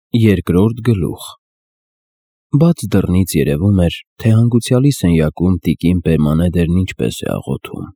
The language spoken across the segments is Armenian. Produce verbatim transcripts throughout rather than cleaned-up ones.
Երկրորդ գլուխ Բաց դռնից երևում էր, թե հանգուցյալի սենյակում տիկին Պերմանեդերն ինչպես է աղոթում։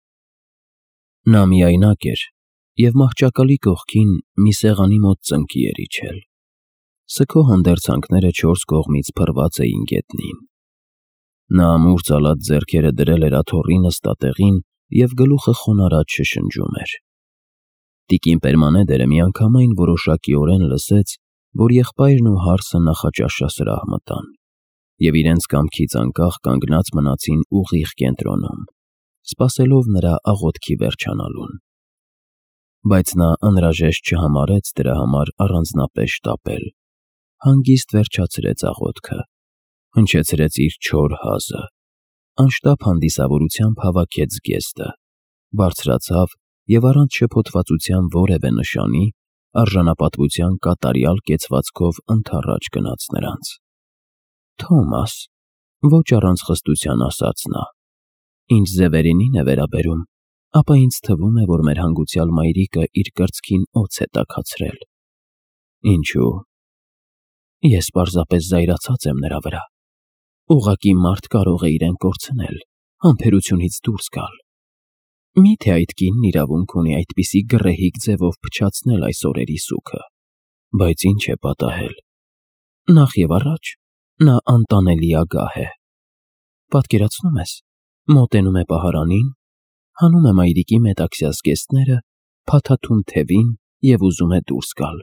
Նա միայնակ էր և մահճակալի կողքին մի սեղանի մոտ ծնկի էր իջել։ Սգո հանդերձանքները չորս կողմից փռված էին գետնին։ Նա ամուր ծալած ձեռքերը դրել էր աթոռի նստատեղին և գլուխը խոնարհած շշնջում էր։ Տիկին Պերմանեդերը միանգամայն որոշակիորեն լսեց, որ եղբայրն ու հարսը նախաճաշասրահ մտան, և իրենց կամքից անկախ կանգնած մնացին ուղիղ կենտրոնում, սպասելով նրա աղոթքի վերջանալուն։ Բայց նա անհրաժեշտ չհամարեց դրա համար առանձնապես շտապել, հանգիստ վերջացրեց աղոթքը, հնչեցրեց իր չոր հազը, անշտապ հանդիսավորությամբ հավաքեց զգեստը, բարձրացավ և առանց շփոթվածության որևէ նշանի, արժանապատվության կատարյալ կեցվածքով ընդառաջ գնաց նրանց։ Թոմաս, ոչ առանց խստության ասաց նա, ինչ Զևերինին է վերաբերում, ապա ինձ թվում է, որ մեր հանգուցյալ մայրիկը իր կրծքին օձ է տաքացրել։ Ինչո՞ւ։ Ես պարզապես զայրացած եմ նրա վրա։ Ուղղակի մարդ կարող է իրեն կորցնել, համբերությունից դուրս գալ։ Մի՞թե այդ կինն իրավունք ունի այդպիսի գռեհիկ ձևով փչացնել այս օրերի սուգը։ Բայց ինչ է պատահել։ Նախ և առաջ նա անտանելի ագահ է։ Պատկերացնո՞ւմ ես, մոտենում է պահարանին, հանում է մայրիկի մետաքսյա զգեստները, փաթաթում թևին և ուզում է դուրս գալ։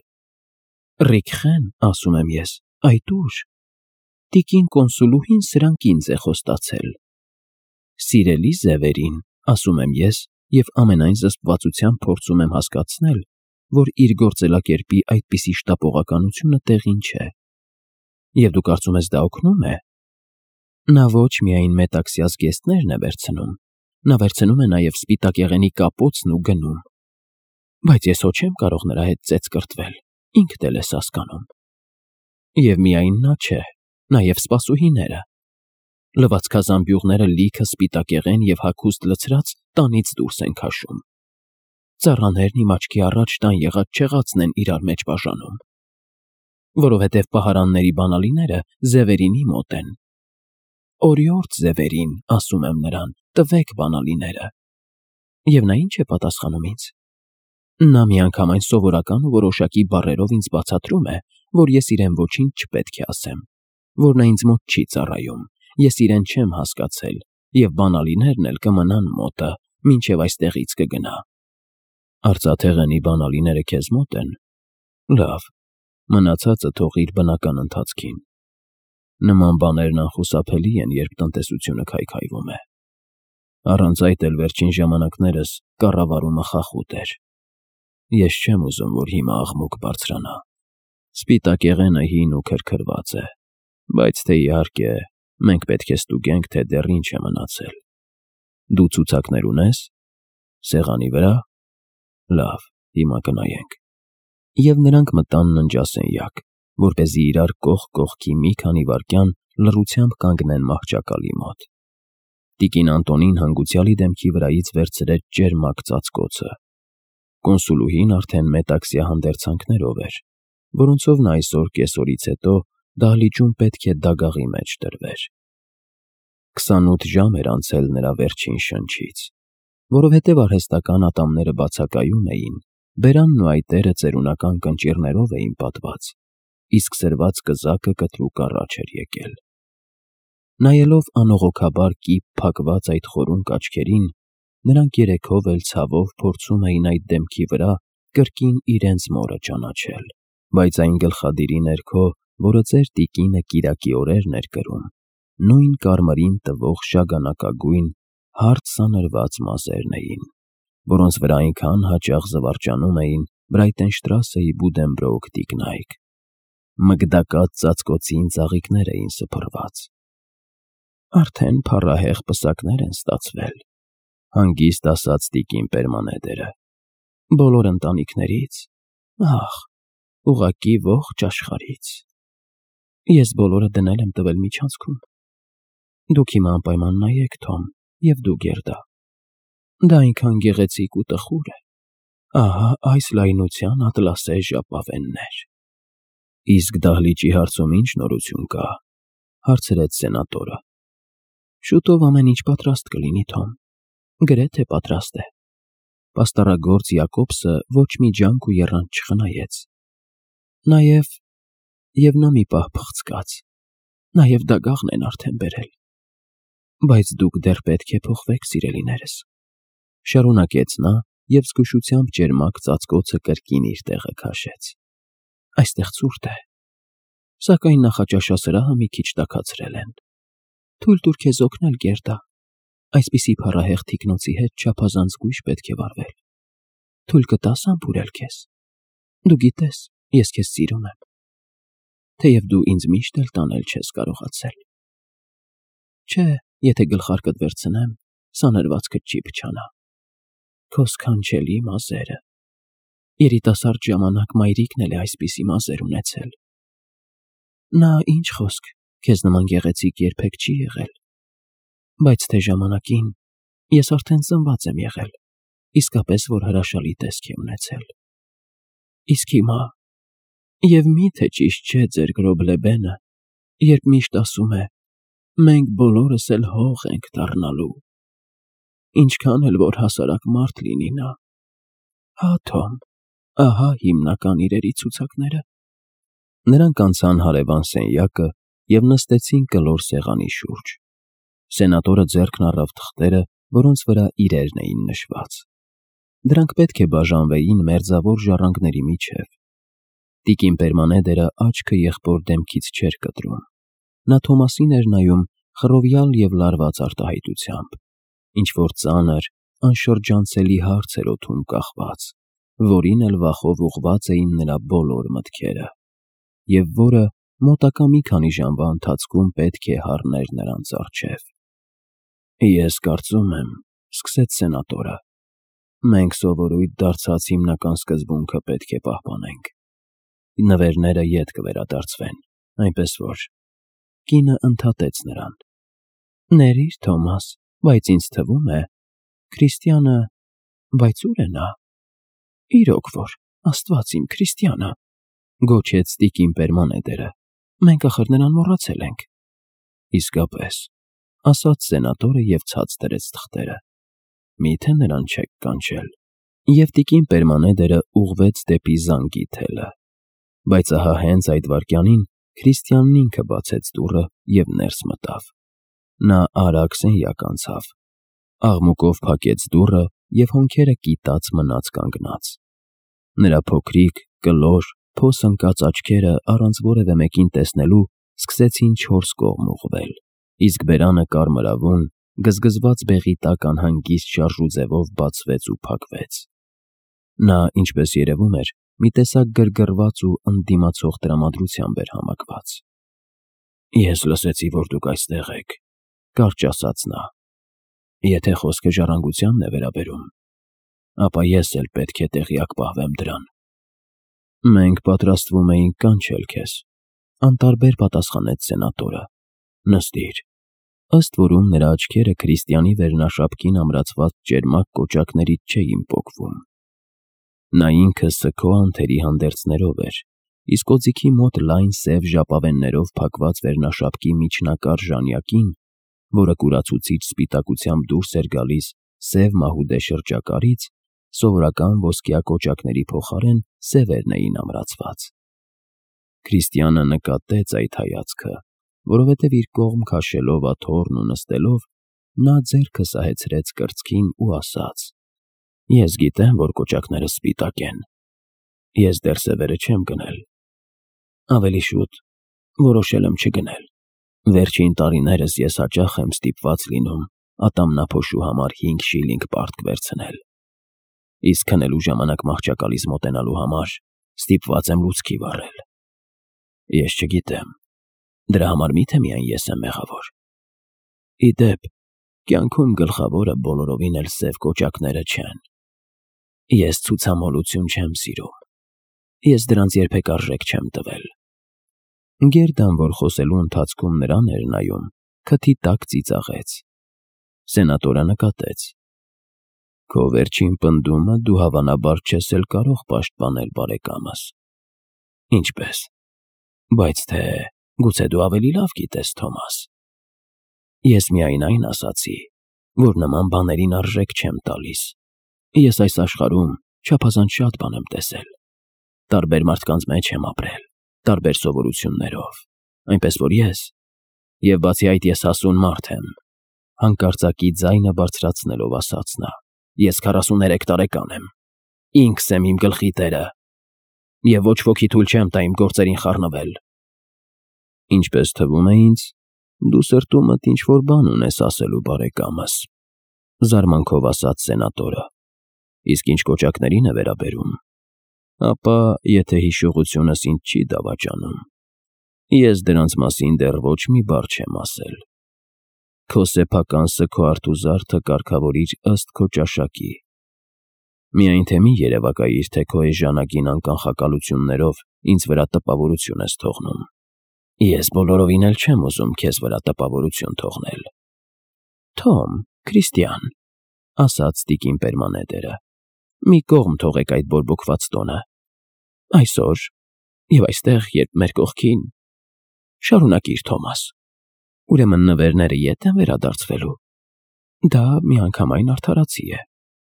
Ռիքխեն, ասում եմ ես, այդ ու՞ր։ Տիկին կոնսուլուհին սրանք ինձ է խոստացել։ Սիրելի Զևերին, ասում եմ ես և ամենայն զսպվածությամբ փորձում եմ հասկացնել, որ իր գործելակերպի այդպիսի շտապողականությունը տեղին չէ։ Եվ դու կարծում ես դա օգնում է։ Նա ոչ միայն մետաքսյա զգեստներն է վերցնում, նա վերցնում է նաև սպիտակեղենի կապոցն ու գնում։ Բայց ես հո չեմ կարող նրա հետ ծեծ կրտվել, ինքդ էլ ես հասկանում։ Եվ միայն նա չէ, նաև սպասուհիները։ Լվացքազամբյուղները լիքը սպիտակեղեն և հագուստ լցրած տանից դուրս են քաշում։ Ծառաներն իմ աչքի առաջ տան եղած չեղածն են իրար մեջ բաժանում։ Որովհետև պահարանների բանալիները Զևերինի մոտ են։ Օրիորդ Զևերին, ասում եմ նրան, տվեք բանալիները։ Եվ նա ինչ է պատասխանում ինձ։ Նա միանգամայն սովորական ու որոշակի բառերով ինձ բացատրում է, որ ես իրեն ոչինչ չպետք է ասեմ, որ նա ինձ մոտ չի ծառայում, ես իրեն չեմ հասկացել, և բանալիներն էլ կմնան մոտը, մինչև այստեղից կգնա։ Արծաթեղենի բանալիները քեզ մոտ են։ Լավ, մնացածը թող իր բնական ընթացքին։ Նման բաներն անխուսափելի են, երբ տնտեսությունը քայքայվում է։ Առանց այդ էլ վերջին ժամանակներս կառավարումը խախուտ էր։ Ես չեմ ուզում, որ հիմա աղմուկ բարձրանա։ Սպիտակեղենը հին ու քրքրված է, բայց թե իհարկե մենք պետք է ստուգենք, թե դեռ ինչ է մնացել։ Դու ցուցակներ ունես։ Սեղանի վրա։ Լավ, հիմա կնայենք։ Եվ նրանք մտան ննջասենյակ, որպեսզի իրար կողք կողքի մի քանի վայրկյան լռությամբ կանգնեն մահճակալի մոտ։ Տիկին Անտոնին հանգուցյալի դեմքի վրայից վերցրեց ճերմակ ծածկոցը։ Կոնսուլուհին արդեն մետաքսյա հանդերձանքներով էր, որոնցով նա այսօր կեսօրից հետո դահլիճում պետք է դագաղի մեջ դրվեր։ Քսանութ ժամ էր անցել նրա վերջին շնչից, որովհետև արհեստական ատամները բացակայում էին, բերանն ու այտերը ծերունական կնճիռներով էին պատված, իսկ սրված կզակը կտրուկ առաջ էր եկել։ Նայելով անողոքաբար կիպ փակված այդ խորունկ աչքերին, նրանք երեքով էլ ցավով փորձում էին այդ դեմքի վրա կրկին իրենց մորը ճանաչել, բայց այն գլխադիրի ներքո, որը ձեր տիկինը կիրակի օրերն էր կրում, նույն կարմրին տվող շագանակագույն, հարթ սանրված մազերն էին, որոնց վրա այնքան հաճախ զվարճանում էին Բրայտենշտրասեի Բուդենբրոուք տիկնայք։ Մգդակած ծածկոցին ծաղիկներ էին սփռված։ Արդեն փառահեղ պսակներ են ստացվել, հանգիստ ասաց տիկին Պերմանեդերը։ Բոլոր ընտանիքներից, ախ, ուղղակի ողջ աշխարհից։ Ես բոլորը դնել եմ տվել միջանցքում։ Դուք հիմա անպայման նայեք, Թոմ, և դու Գերդա։ Դա այնքան գեղեցիկ ու տխուր է։ Ահա այս լայնության ատլասե ժապավեններ։ Իսկ դահլիճի հարցում ինչ նորություն կա, հարցրեց սենատորը։ Շուտով ամեն ինչ պատրաստ կլինի, Թոմ, գրեթե պատրաստ է։ Պաստառագործ Յակոբսը ոչ մի ջանք ու եռանդ չխնայեց։ Նաև, և նա մի պահ փղցկաց, նաև դագաղն են արդեն բերել։ Բայց դուք դեռ պետք է փոխվեք, սիրելիներս, շարունակեց նա և զգուշությամբ ճերմակ ծածկոցը կրկին իր տեղը քաշեց։ Այստեղ ցուրտ է, սակայն նախաճաշասրահը մի քիչ տաքացրել են։ Թույլ տուր քեզ օգնել, Գերդա, այսպիսի փառահեղ թիկնոցի հետ չափազանց զգույշ պետք է վարվել։ Թույլ կտա՞ս համբուրել քեզ։ Դու գիտես, ես քեզ սիրում եմ, թեև դու ինձ միշտ էլ տանել չես կարողացել։ Չէ, եթե գլխարկդ վերցնեմ, սանրվածքդ չի փչանա։ Քո սքանչելի մազերը։ Երիտասարդ ժամանակ մայրիկն էլ է այսպիսի մազեր ունեցել։ Նա ինչ խոսք, քեզ նման գեղեցիկ երբեք չի եղել։ Բայց թե ժամանակին ես արդեն ծնված եմ եղել, իսկապես որ հրաշալի տեսք է ունեցել։ Իսկ հիմա, և մի՞թե ճիշտ չէ ձեր Գրոբլեբենը, երբ միշտ ասում է. մենք բոլորս էլ հող ենք դառնալու։ Ինչքան էլ որ հասարակ մարդ լինի նա։ Հա, Թոմ, ահա հիմնական իրերի ցուցակները։ Նրանք անցան հարևան սենյակը և նստեցին կլոր սեղանի շուրջ։ Սենատորը ձեռքն առավ թղթերը, որոնց վրա իրերն էին նշված։ Դրանք պետք է բաժանվեին մերձավոր ժառանգների միջև։ Տիկին Պերմանեդերը աչքը եղբոր դեմքից չէր կտրում։ Նա Թոմասին էր նայում խռովյալ և լարված արտահայտությամբ, ինչ-որ ծանր, անշրջանցելի հարց էր օդում կախված, որին էլ վախով ուղղված էին նրա բոլոր մտքերը, և որը մոտակա մի քանի ժամվա ընթացքում պետք է հառներ նրանց առջև։ Ես կարծում եմ, սկսեց սենատորը, մենք սովորույթ դարձած հիմնական սկզբունքը պետք է պահպանենք։ Նվերները ետ կվերադարձվեն, այնպես որ… Կինը ընդհատեց նրան. Ներիր, Թոմաս, բայց ինձ թվում է, Քրիստիանը… Բայց ո՞ւր է նա։ Իրոք որ, Աստված իմ, Քրիստիանը… Գոչեց տիկին Պերմանեդերը։ Մենք ախր նրան մոռացել ենք։ Իսկապես, ասաց սենատորը և ցած դրեց թղթերը։ Մի՞թե նրան չեք կանչել։ Եվ տիկին Պերմանեդերը ուղղվեց դեպի զանգի թելը։ Բայց ահա հենց այդ վայրկյանին Քրիստիանն ինքը բացեց դուռը և ներս մտավ։ Նա արագ սենյակ անցավ, աղմուկով փակեց դուռը և հոնքերը կիտած մնաց կանգնած։ Նրա փոքրիկ, կլոր, փոս ընկած աչքերը առանց որևէ մեկին տեսնելու սկսեցին չորս կողմ ուղղվել, իսկ բերանը կարմրավուն, գզգզված բեղի տակ անհանգիստ շարժուձևով բացվեց ու փակվեց։ Նա, ինչպես երևում էր, մի տեսակ գրգռված ու ընդդիմացող տրամադրությամբ էր համակված։ Ես լսեցի, որ դուք այստեղ եք, կարճ ասաց նա։ Եթե խոսքը ժառանգությանն է վերաբերում, ապա ես էլ պետք է տեղյակ պահվեմ դրան։ Մենք պատրաստվում էինք կանչել քեզ, անտարբեր պատասխանեց սենատորը։ Նստիր։ Ըստ որում նրա աչքերը Քրիստիանի վերնաշապքին ամրացված ճերմակ կոճակներից չէին պոկվում։ Նա ինքը սգո անթերի հանդերձներով էր, իսկ օձիքի մոտ լայն սև ժապավեններով փակված վերնաշապկի միջնակար ժանյակին, որը կուրացուցիչ սպիտակությամբ դուրս էր գալիս սև մահուդե շրջակարից, սովորական ոսկյա կոճակների փոխարեն սևերն էին ամրացված։ Քրիստիանը նկատեց այդ հայացքը, որովհետև իր կողմ քաշելով աթոռն ու նստելով, նա ձեռքը սահեցրեց կրծքին ու ասաց. Ես գիտեմ, որ կոճակները սպիտակ են։ Ես դեռ սևերը չեմ գնել։ Ավելի շուտ որոշել եմ չգնել։ Վերջին տարիներս ես հաճախ եմ ստիպված լինում ատամնափոշու համար հինգ շիլինգ պարտք վերցնել։ Իսկ քնելու ժամանակ մահճակալից մոտենալու համար ստիպված եմ լուցկի վառել։ Ես չգիտեմ, դրա համար մի՞թե միայն ես եմ մեղավոր։ Ի դեպ, կյանքում գլխավորը բոլորովին էլ սև կոճակները չեն։ Ես ցուցամոլություն չեմ սիրում։ Ես դրանց երբեք արժեք չեմ տվել։ Գերդան, որ խոսելու ընթացքում նրան էր նայում, քթի տակ ծիծաղեց։ Սենատորը նկատեց. Քո վերջին պնդումը դու հավանաբար չես էլ կարող պաշտպանել բարեկամս։ Ինչպե՞ս։ Բայց թե գուցե դու ավելի լավ գիտես, Թոմաս։ Ես միայն այն ասացի, որ նման բաներին արժեք չեմ տալիս։ Ես այս աշխարհում չափազանց շատ բան եմ տեսել։ Տարբեր մարդկանց մեջ եմ ապրել, տարբեր սովորություններով, այնպես որ ես, եւ բացի այդ ես հասուն մարդ եմ, հանկարծակի ձայնը բարձրացնելով ասաց նա, ես քառասուներեք տարեկան եմ, ինքս եմ իմ գլխի տերը, եւ ոչ ոքի թույլ չեմ տա իմ գործերին խառնվել։ Ինչպես թվում է ինձ, դու սրտումդ ինչ-որ բան ունես ասելու, բարեկամս, զարմանքով ասաց սենատորը, իսկ ինչ կոճակներին է վերաբերում, ապա եթե հիշողությունս ինձ չի դավաճանում, ես դրանց մասին դեռ ոչ մի բառ չեմ ասել։ Քո սեփական սգո արթուզարդը կարգավորիր ըստ քո ճաշակի։ Միայն թե մի երևակայիր, թե քո էժանագին անկանխակալություններով ինձ վրա տպավորություն ես թողնում։ Ես բոլորովին էլ չեմ ուզում քեզ վրա տպավորություն թողնել։ Թոմ, Քրիստիան, ասաց տիկին Պերմանեդերը, մի կողմ թողեք այդ բորբոքված տոնը։ Այսօր եւ այստեղ, երբ մեր կողքին, շարունակիր, Թոմաս։ Ուրեմն նվերները ետ են վերադարձվելու։ Դա միանգամայն արդարացի է։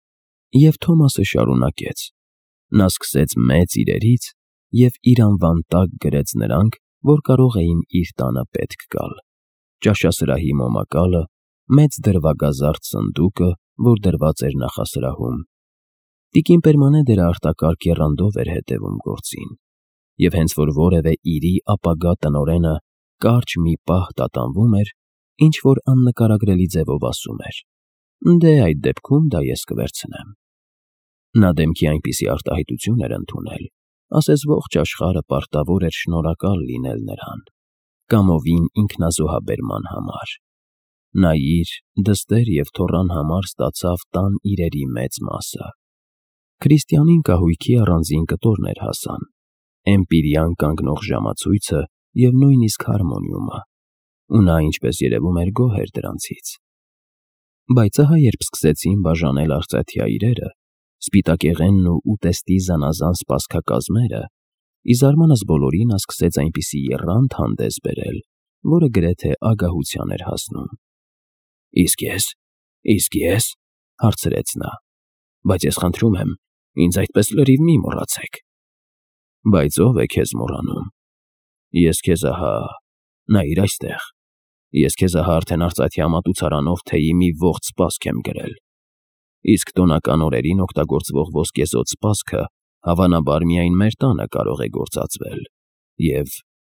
Եվ Թոմասը շարունակեց։ Նա սկսեց մեծ իրերից եւ իր անվան տակ գրեց նրանք, որ կարող էին իր տանը պետք գալ։ Ճաշասրահի մոմակալը, մեծ դրվագազարդ սնդուկը, որ դրված էր նախասրահում։ Տիկին Պերմանեդերը արտակարգ եռանդով էր հետևում գործին, եւ հենց որ որևէ իրի ապագա տնօրենը կարճ մի պահ տատանվում էր, ինչ որ աննկարագրելի ձևով ասում էր. «Դե այդ դեպքում դա ես կվերցնեմ»։ Նա դեմքի այնպիսի արտահայտություն էր ընդունել, ասես ողջ աշխարհը պարտավոր էր շնորհակալ լինել նրան, կամովին ինքնազոհաբերման համար։ Նա իր, դստեր և թոռան համար ստացավ տան իրերի մեծ մասը։ Քրիստիանին կահույքի առանձին կտորներ հասան, էմպիրիան կանգնող ժամացույցը և նույնիսկ հարմոնիումը, ու նա, ինչպես երևում էր, գոհ էր դրանցից։ Բայց ահա երբ սկսեցին բաժանել արծաթյա իրերը, սպիտակեղենն ու ուտեստի զանազան սպասքակազմերը, ի զարմանս բոլորի նա սկսեց այնպիսի եռանդ հանդես բերել, որը գրեթե ագահության էր հասնում։ «Իսկ ես, իսկ ես», հարցրեց նա, «բայց ես խնդրում եմ, ինձ այդպես լրիվ մի մոռացեք»։ «Բայց ով է քեզ մոռանում։ Ես քեզ ահա, նայիր այստեղ, ես քեզ ահա արդեն արծաթյա մատուցարանով թեյի մի ողջ սպասք եմ գրել, իսկ տոնական օրերին օգտագործվող ոսկեզօծ սպասքը հավանաբար միայն մեր տանը կարող է գործածվել, և…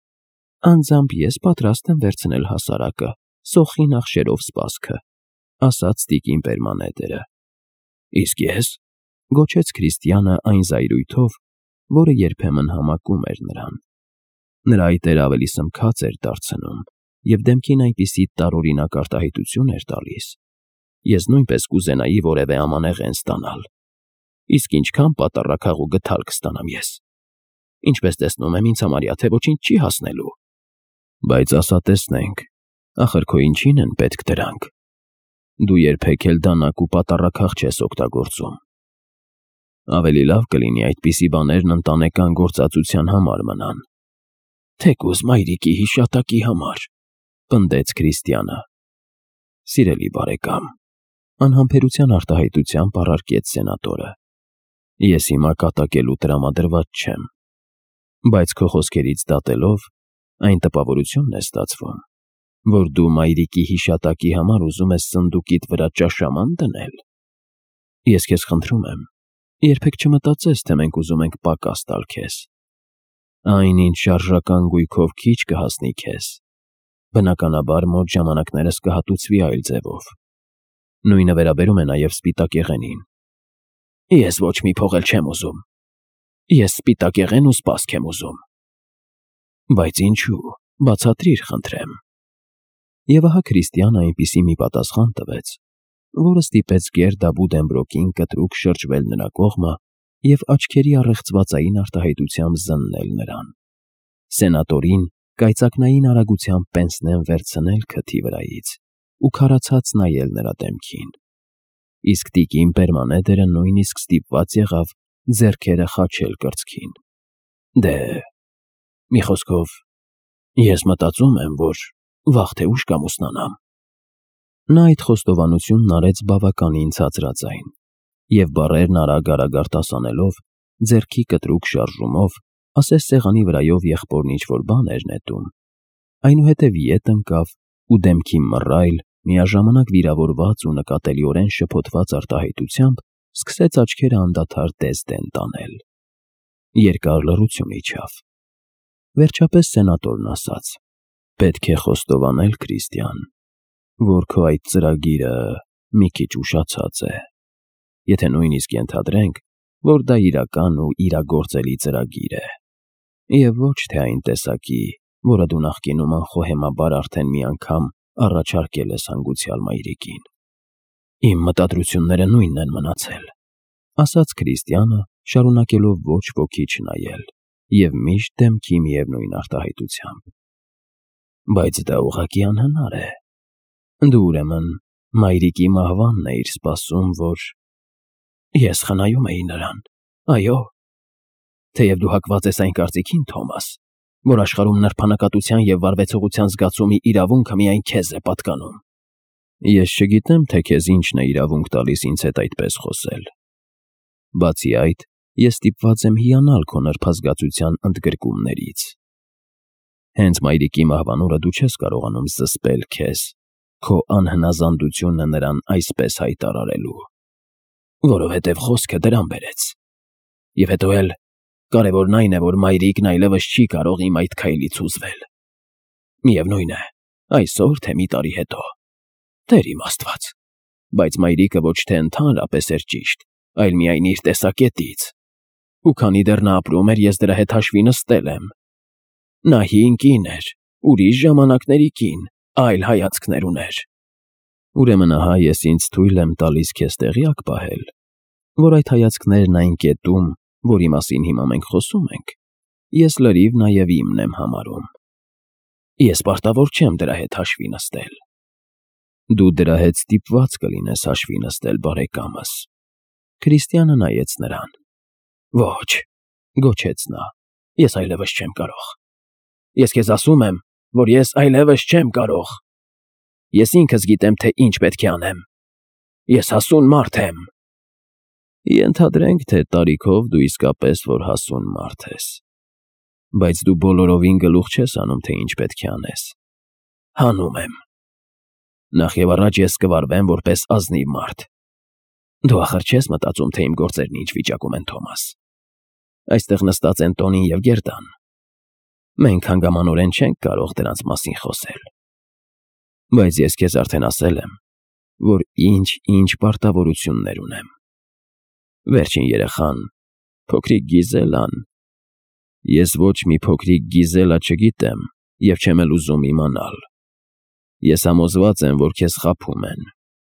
Անձամբ ես պատրաստ եմ վերցնել հասարակը, սոխի նախշերով սպասքը», ասաց տիկին Պերմանեդերը։ «Իսկ ես», գոչեց Քրիստիանը այն զայրույթով, որը երբեմն համակում էր նրան։ Նրա այտերը ավելի սմքած էր դարձնում և դեմքին այնպիսի տարօրինակ արտահայտություն էր տալիս։ «Ես նույնպես կուզենայի որևէ ամանեղեն ստանալ։ Իսկ ինչքան պատառաքաղ ու գդալ կստանամ ես։ Ինչպես տեսնում եմ, ինձ համարյա թե ոչինչ չի հասնելու»։ «Բայց ասա տեսնենք, ախր քո ինչին են պետք դրանք։ Դու երբեք էլ դանակ ու պատառաքաղ չես օգտագործում։ Ավելի լավ կլինի այդպիսի բաներն ընտանեկան գործածության համար մնան»։ «Թեկուզ մայրիկի հիշատակի համար», պնդեց Քրիստիանը։ «Սիրելի բարեկամ», անհամբերության արտահայտությամբ առարկեց սենատորը, «ես հիմա կատակելու տրամադրված չեմ, բայց քո խոսքերից դատելով, այն տպավորությունն է ստացվում, որ դու մայրիկի հիշատակի համար ուզում ես սնդուկիդ վրա ճաշաման դնել։ Ես քեզ խնդրում եմ, երբեք չմտածես, թե մենք ուզում ենք պակաս տալ քեզ։ Այն, ինչ շարժական գույքով քիչ կհասնի քեզ, բնականաբար մոտ ժամանակներս կհատուցվի այլ ձևով։ Նույնը վերաբերում է նաև սպիտակեղենին։ Ես ոչ մի փող էլ չեմ ուզում։ Ես սպիտակեղեն ու սպասք եմ ուզում»։ «Բայց ինչու, բացատրիր, խնդրեմ»։ Եվ ահա Քրիստիանը այնպիսի մի պատասխան տվեց, որը ստիպեց Գերդա Բուդենբրոկին կտրուկ շրջվել նրա կողմը և աչքերի առեղծվածային արտահայտությամբ զննել նրան։ Սենատորին կայծակնային արագությամբ պենսնեն վերցնել քթի վրայից ու քարացած նայել նրա դեմքին։ Իսկ տիկին Պերմանեդերը նույնիսկ ստիպված եղավ ձեռքերը խաչել կրծքին։ «Դե, մի խոսքով, Ես մտածում եմ, որ վաղ թե ուշ կամուսնանամ։ Նա այդ խոստովանությունն արեց բավականին ցածրաձայն, և բառերն արագ-արագ արտասանելով, ձեռքի կտրուկ շարժումով, ասես սեղանի վրայով եղբորն ինչ-որ բան էր նետում, այնուհետև ետ ընկավ ու դեմքի մռայլ, միաժամանակ վիրավորված ու նկատելիորեն շփոթված արտահայտությամբ սկսեց աչքերը անդադար դես-դեն տանել։ Երկար լռություն իջավ։ Վերջապես սենատորն ասաց. «Պետք է խոստովանել, Քրիստիան, որ քո այդ ծրագիրը մի քիչ ուշացած է, եթե նույնիսկ ենթադրենք, որ դա իրական ու իրագործելի ծրագիր է, և ոչ թե այն տեսակի, որը դու նախկինում անխոհեմաբար արդեն մի անգամ առաջարկել ես հանգուցյալ մայրիկին»։ «Իմ մտադրությունները նույնն են մնացել», ասաց Քրիստիանը, շարունակելով ոչ ոքի չնայել և միշտ դեմքի միևնույն արտահայտությամբ։ «Բայց դա ուղղակի անհնար է։ Դու, ուրեմն, մայրիկի մահվանն էիր սպասում, որ…» «Ես խնայում էի նրան, այո, թեև դու հակված ես այն կարծիքին, Թոմաս, որ աշխարհում նրբանկատության և վարվեցողության զգացումի իրավունքը միայն քեզ է պատկանում»։ «Ես չգիտեմ, թե քեզ ինչն է իրավունք տալիս ինձ հետ այդպես խոսել։ Բացի այդ, ես ստիպված եմ հիանալ քո նրբազգացության ընդգրկումներից։ Հենց մայրիկի մահվան օրը դու չես կարողանում զսպել քեզ, քո անհնազանդությունը նրան այսպես հայտարարելու, որովհետև խոսքը դրան բերեց։ Եվ հետո էլ կարևորն այն է, որ մայրիկն այլևս չի կարող իմ այդ քայլից հուզվել։ Միևնույն է, այսօր, թե մի տարի հետո, Տեր իմ Աստված, բայց մայրիկը ոչ թե ընդհանրապես էր ճիշտ, այլ միայն իր տեսակետից, ու քանի դեռ նա ապրում էր, ես դրա հետ հաշվի նստել եմ։ Նա հին կին էր, ուրիշ ժամանակների կին, այլ հայացքներ ուներ։ Ուրեմն ահա ես ինձ թույլ եմ տալիս քեզ տեղյակ պահել, որ այդ հայացքներն այն կետում, որի մասին հիմա մենք խոսում ենք, ես լրիվ նաև իմն եմ համարում։ Ես պարտավոր չեմ դրա հետ հաշվի նստել։ Դու դրա հետ ստիպված կլինես հաշվի նստել, բարեկամս։ Քրիստիանը նայեց նրան։ Ոչ, գոչեց նա, ես այլևս չեմ կարող։ Ես քեզ ասում եմ, որ ես այլևս չեմ կարող։ Ես ինքս գիտեմ, թե ինչ պետք է անեմ։ Ես հասուն մարդ եմ։ Ենթադրենք, թե տարիքով դու իսկապես որ հասուն մարդ ես, բայց դու բոլորովին գլուխ չես անում, թե ինչ պետք է անես։ Հանում եմ։ Նախ և առաջ ես կվարվեմ որպես ազնիվ մարդ։ Դու ախր չես մտածում, թե իմ գործերն ինչ վիճակում են, Թոմաս։ Այստեղ նստած են Տոնին և Գերդան։ Մենք հանգամանորեն չենք կարող դրանց մասին խոսել։ Բայց ես քեզ արդեն ասել եմ, որ ինչ-ինչ պարտավորություններ ունեմ։ Վերջին երեխան, փոքրիկ Գիզելան… Ես ոչ մի փոքրիկ Գիզելա չգիտեմ և չեմ էլ ուզում իմանալ։ Ես համոզված եմ, որ քեզ խաբում են։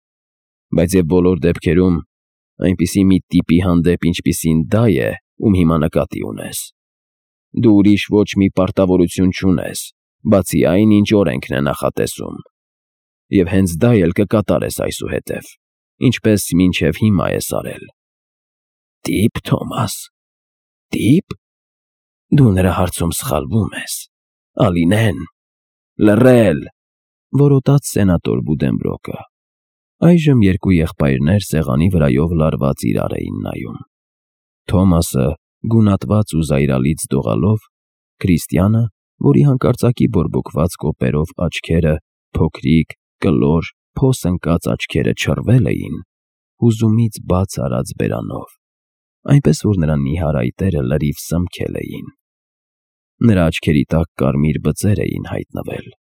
Բայց և բոլոր դեպքերում այնպիսի մի տիպի հանդեպ, ինչպիսին դա է, ում հիմա նկատի ունես, դու ուրիշ ոչ մի պարտավորություն չունես, բացի այն, ինչ օրենքն է նախատեսում, և հենց դա էլ կկատարես այսուհետև, ինչպես մինչև հիմա ես արել։ Տի՞պ, Թոմաս, տի՞պ… Դու նրա հարցում սխալվում ես։ Ալինեն… Լռել… որոտաց սենատոր Բուդենբրոկը։ Այժմ երկու եղբայրներ սեղանի վրայով լարված իրար էին նայում։ Թոմասը գունատված ու զայրալից դողալով, Քրիստիանը, որի հանկարծակի բորբոքված կոպերով աչքերը, փոքրիկ, կլոր, փոս ընկած աչքերը չռվել էին, հուզումից բաց արած բերանով, այնպես որ նրա նիհար այտերը լրիվ սմքել էին։ Նրա աչքերի տակ կարմիր բծեր էին հայտնվել։